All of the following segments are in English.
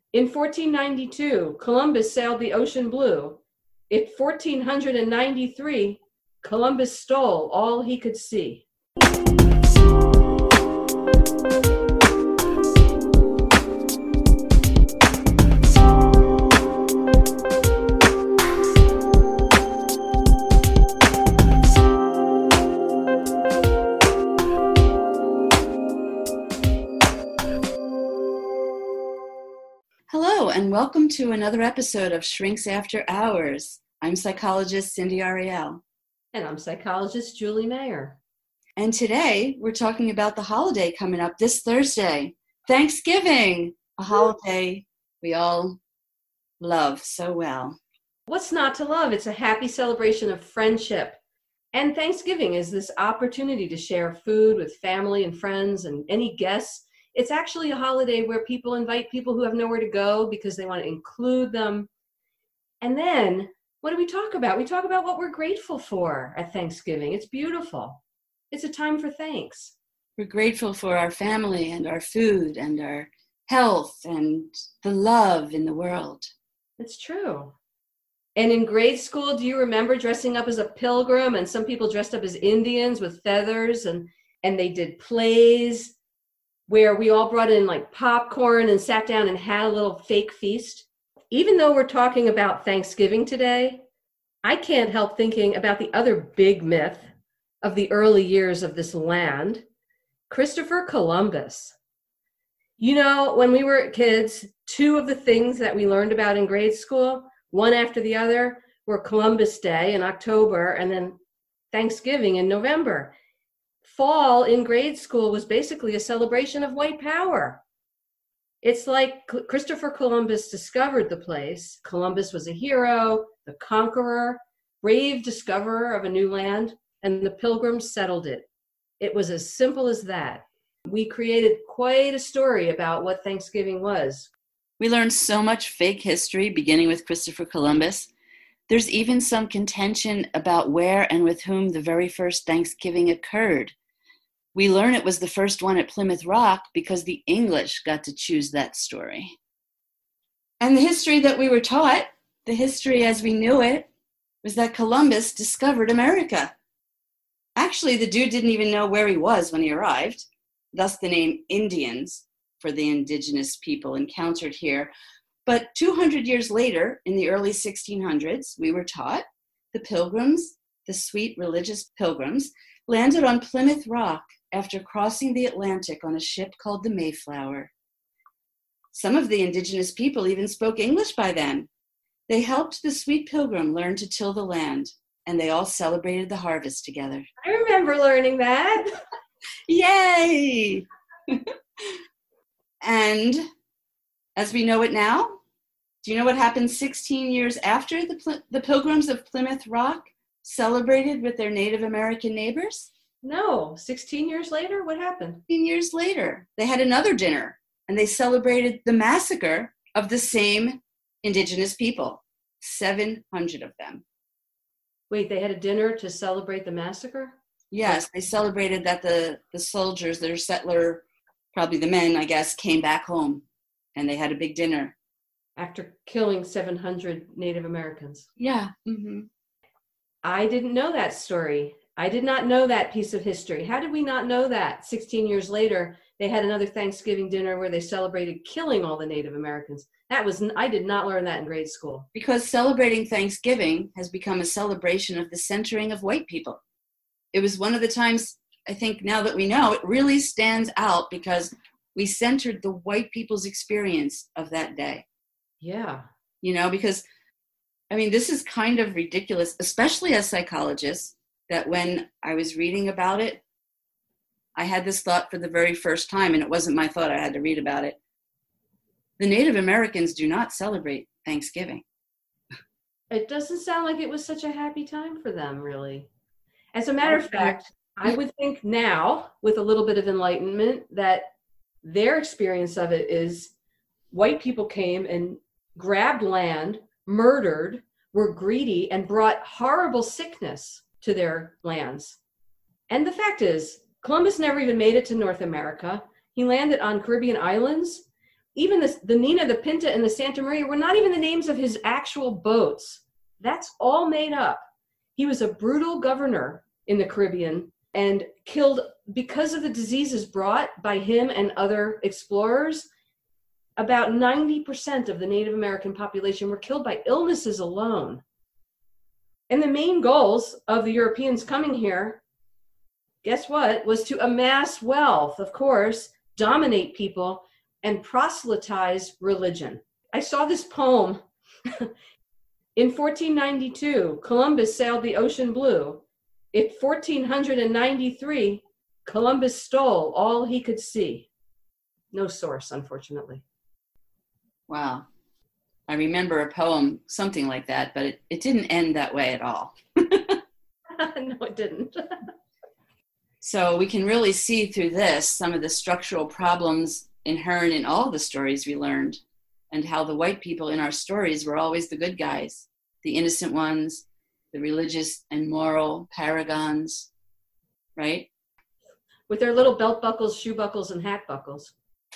In 1492, Columbus sailed the ocean blue. In 1493, Columbus stole all he could see. Hello, and welcome to another episode of Shrinks After Hours. I'm psychologist Cindy Ariel. And I'm psychologist Julie Mayer. And today we're talking about the holiday coming up this Thursday, Thanksgiving, a holiday we all love so well. What's not to love? It's a happy celebration of friendship. And Thanksgiving is this opportunity to share food with family and friends and any guests. It's actually a holiday where people invite people who have nowhere to go because they want to include them. And then, what do we talk about? We talk about what we're grateful for at Thanksgiving. It's beautiful. It's a time for thanks. We're grateful for our family and our food and our health and the love in the world. It's true. And in grade school, do you remember dressing up as a pilgrim? And some people dressed up as Indians with feathers, and they did plays where we all brought in like popcorn and sat down and had a little fake feast. Even though we're talking about Thanksgiving today, I can't help thinking about the other big myth of the early years of this land, Christopher Columbus. You know, when we were kids, two of the things that we learned about in grade school, one after the other, were Columbus Day in October and then Thanksgiving in November. Fall in grade school was basically a celebration of white power. It's like Christopher Columbus discovered the place. Columbus was a hero, the conqueror, brave discoverer of a new land, and the pilgrims settled it. It was as simple as that. We created quite a story about what Thanksgiving was. We learned so much fake history, beginning with Christopher Columbus. There's even some contention about where and with whom the very first Thanksgiving occurred. We learn it was the first one at Plymouth Rock because the English got to choose that story. And the history that we were taught, the history as we knew it, was that Columbus discovered America. Actually, the dude didn't even know where he was when he arrived, thus the name Indians for the indigenous people encountered here. But 200 years later, in the early 1600s, we were taught the pilgrims, the sweet religious pilgrims, landed on Plymouth Rock after crossing the Atlantic on a ship called the Mayflower. Some of the indigenous people even spoke English by then. They helped the sweet pilgrim learn to till the land, and they all celebrated the harvest together. I remember learning that. Yay! And as we know it now, do you know what happened 16 years after the pilgrims of Plymouth Rock celebrated with their Native American neighbors? No, 16 years later, what happened? 16 years later, they had another dinner, and they celebrated the massacre of the same indigenous people, 700 of them. Wait, they had a dinner to celebrate the massacre? Yes, they celebrated that the soldiers, their settler, probably the men, I guess, came back home, and they had a big dinner. After killing 700 Native Americans. Yeah. Mm-hmm. I didn't know that story. I did not know that piece of history. How did we not know that 16 years later, they had another Thanksgiving dinner where they celebrated killing all the Native Americans? I did not learn that in grade school. Because celebrating Thanksgiving has become a celebration of the centering of white people. It was one of the times, I think now that we know, it really stands out because we centered the white people's experience of that day. Yeah. You know, because, I mean, this is kind of ridiculous, especially as psychologists, that when I was reading about it, I had this thought for the very first time, and it wasn't my thought, I had to read about it. The Native Americans do not celebrate Thanksgiving. It doesn't sound like it was such a happy time for them, really. As a matter of fact, I would think now, with a little bit of enlightenment, that their experience of it is white people came and grabbed land, murdered, were greedy, and brought horrible sickness to their lands. And the fact is, Columbus never even made it to North America. He landed on Caribbean islands even the Nina, the Pinta, and the Santa Maria were not even the names of his actual boats. That's all made up. He was a brutal governor in the Caribbean and killed, because of the diseases brought by him and other explorers, about 90% of the Native American population were killed by illnesses alone. And the main goals of the Europeans coming here, guess what, was to amass wealth, of course, dominate people, and proselytize religion. I saw this poem. In 1492, Columbus sailed the ocean blue. In 1493, Columbus stole all he could see. No source, unfortunately. Wow. I remember a poem, something like that, but it didn't end that way at all. No, it didn't. So we can really see through this some of the structural problems inherent in all the stories we learned, and how the white people in our stories were always the good guys, the innocent ones, the religious and moral paragons, right? With their little belt buckles, shoe buckles, and hat buckles.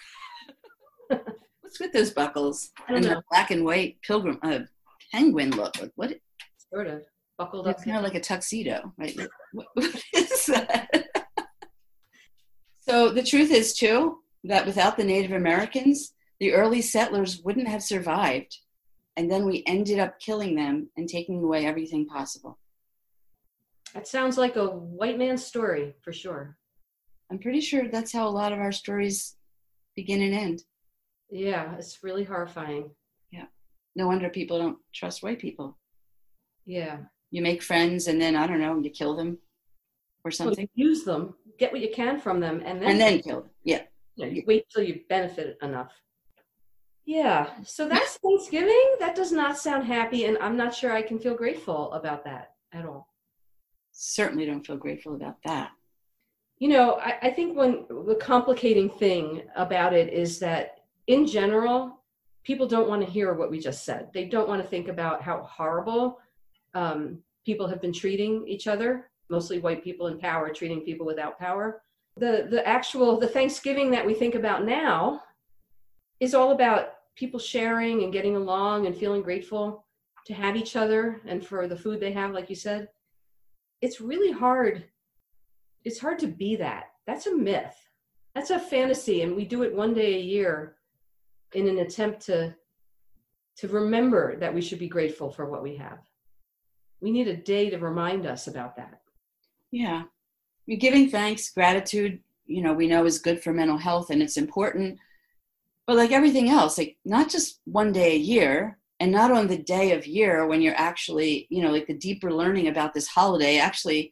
What's with those buckles I don't and know. the black and white penguin look? Like, what? Sort of. Buckled up. It's kind of like a tuxedo, right? Like, what is that? So the truth is, too, that without the Native Americans, the early settlers wouldn't have survived. And then we ended up killing them and taking away everything possible. That sounds like a white man's story, for sure. I'm pretty sure that's how a lot of our stories begin and end. Yeah, it's really horrifying. Yeah. No wonder people don't trust white people. Yeah. You make friends and then, I don't know, you kill them or something. Well, use them, get what you can from them, and then kill them. Yeah. You wait till you benefit enough. Yeah, so that's Thanksgiving. That does not sound happy, and I'm not sure I can feel grateful about that at all. Certainly don't feel grateful about that. You know, I think the complicating thing about it is that, in general, people don't want to hear what we just said. They don't want to think about how horrible people have been treating each other, mostly white people in power treating people without power. The Thanksgiving that we think about now is all about people sharing and getting along and feeling grateful to have each other and for the food they have, like you said. It's really hard. It's hard to be that. That's a myth. That's a fantasy, and we do it one day a year in an attempt to remember that we should be grateful for what we have. We need a day to remind us about that. Yeah. Giving thanks, gratitude, we know is good for mental health and it's important. But like everything else, like not just one day a year, and not on the day of year when you're actually, like the deeper learning about this holiday, actually,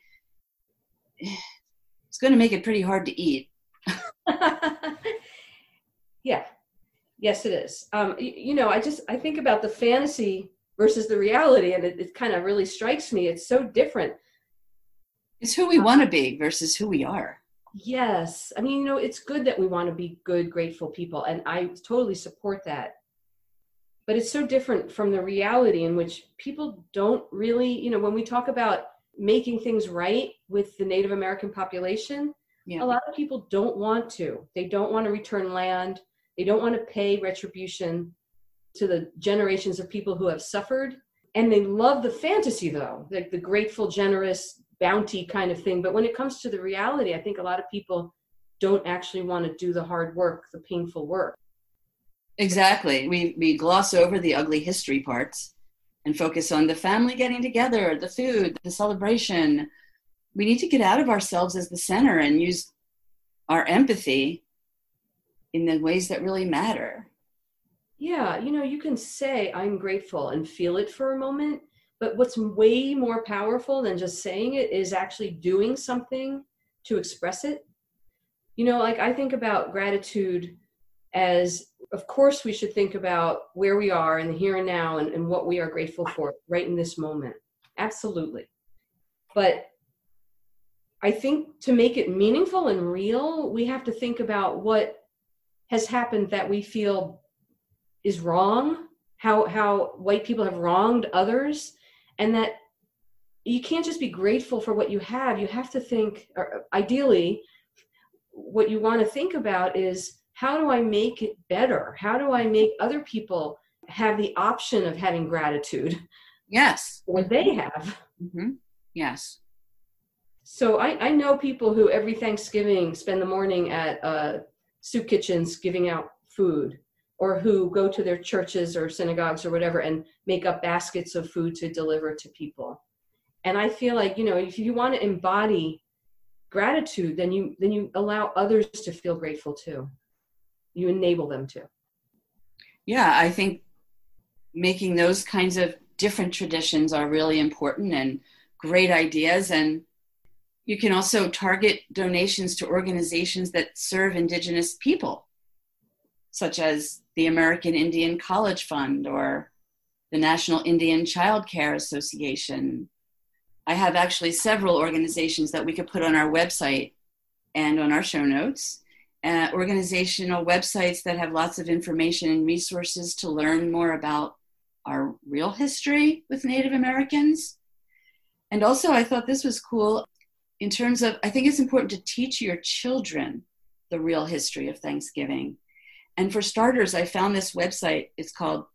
it's going to make it pretty hard to eat. Yeah. Yes, it is. I think about the fantasy versus the reality, and it kind of really strikes me. It's so different. It's who we want to be versus who we are. Yes. I mean, it's good that we want to be good, grateful people, and I totally support that. But it's so different from the reality in which people don't really, when we talk about making things right with the Native American population, yeah. A lot of people don't want to. They don't want to return land. They don't want to pay retribution to the generations of people who have suffered. And they love the fantasy, though, like the grateful, generous, bounty kind of thing. But when it comes to the reality, I think a lot of people don't actually want to do the hard work, the painful work. Exactly. We gloss over the ugly history parts and focus on the family getting together, the food, the celebration. We need to get out of ourselves as the center and use our empathy in the ways that really matter. Yeah, you can say I'm grateful and feel it for a moment, but what's way more powerful than just saying it is actually doing something to express it. Like I think about gratitude as, of course, we should think about where we are in the here and now and what we are grateful for right in this moment. Absolutely. But I think to make it meaningful and real, we have to think about what has happened that we feel is wrong, how white people have wronged others, and that you can't just be grateful for what you have. You have to think, or ideally, what you want to think about is how do I make it better? How do I make other people have the option of having gratitude? Yes. Or they have. Mm-hmm. Yes. So I know people who every Thanksgiving spend the morning at soup kitchens giving out food, or who go to their churches or synagogues or whatever and make up baskets of food to deliver to people. And I feel like, if you want to embody gratitude, then you allow others to feel grateful too. You enable them to. Yeah, I think making those kinds of different traditions are really important and great ideas. And you can also target donations to organizations that serve Indigenous people, such as the American Indian College Fund or the National Indian Child Care Association. I have actually several organizations that we could put on our website and on our show notes. Organizational websites that have lots of information and resources to learn more about our real history with Native Americans. And also, I thought this was cool in terms of, I think it's important to teach your children the real history of Thanksgiving. And for starters, I found this website. It's called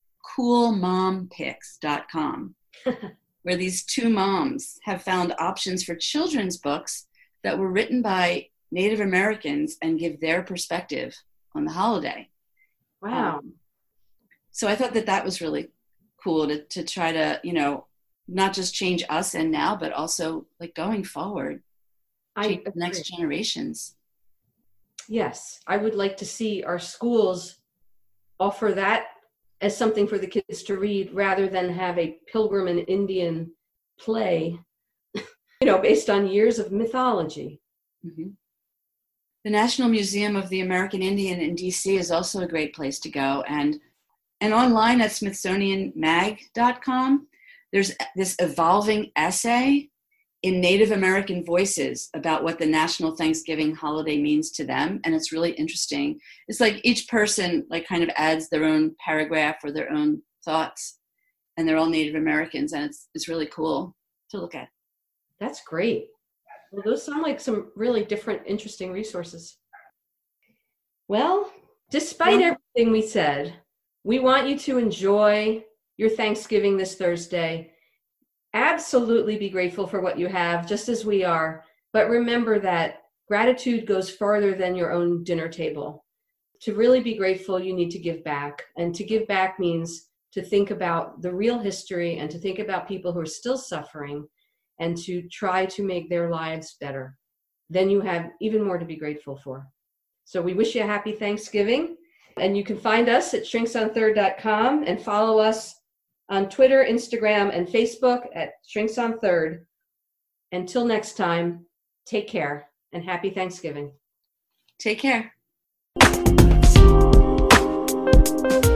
coolmompics.com, where these two moms have found options for children's books that were written by Native Americans and give their perspective on the holiday. Wow. So I thought that was really cool to try to, not just change us and now, but also like going forward, change the next generations. Yes, I would like to see our schools offer that as something for the kids to read rather than have a Pilgrim and Indian play, based on years of mythology. Mm-hmm. The National Museum of the American Indian in DC is also a great place to go. And online at smithsonianmag.com, there's this evolving essay in Native American voices about what the National Thanksgiving holiday means to them. And it's really interesting. It's like each person kind of adds their own paragraph or their own thoughts, and they're all Native Americans. And it's really cool to look at. That's great. Well, those sound like some really different, interesting resources. Well, despite everything we said, we want you to enjoy your Thanksgiving this Thursday. Absolutely be grateful for what you have, just as we are. But remember that gratitude goes farther than your own dinner table. To really be grateful, you need to give back. And to give back means to think about the real history and to think about people who are still suffering and to try to make their lives better. Then you have even more to be grateful for. So we wish you a happy Thanksgiving. And you can find us at shrinksonthird.com and follow us on Twitter, Instagram, and Facebook at Shrinks on Third. Until next time, take care and happy Thanksgiving. Take care.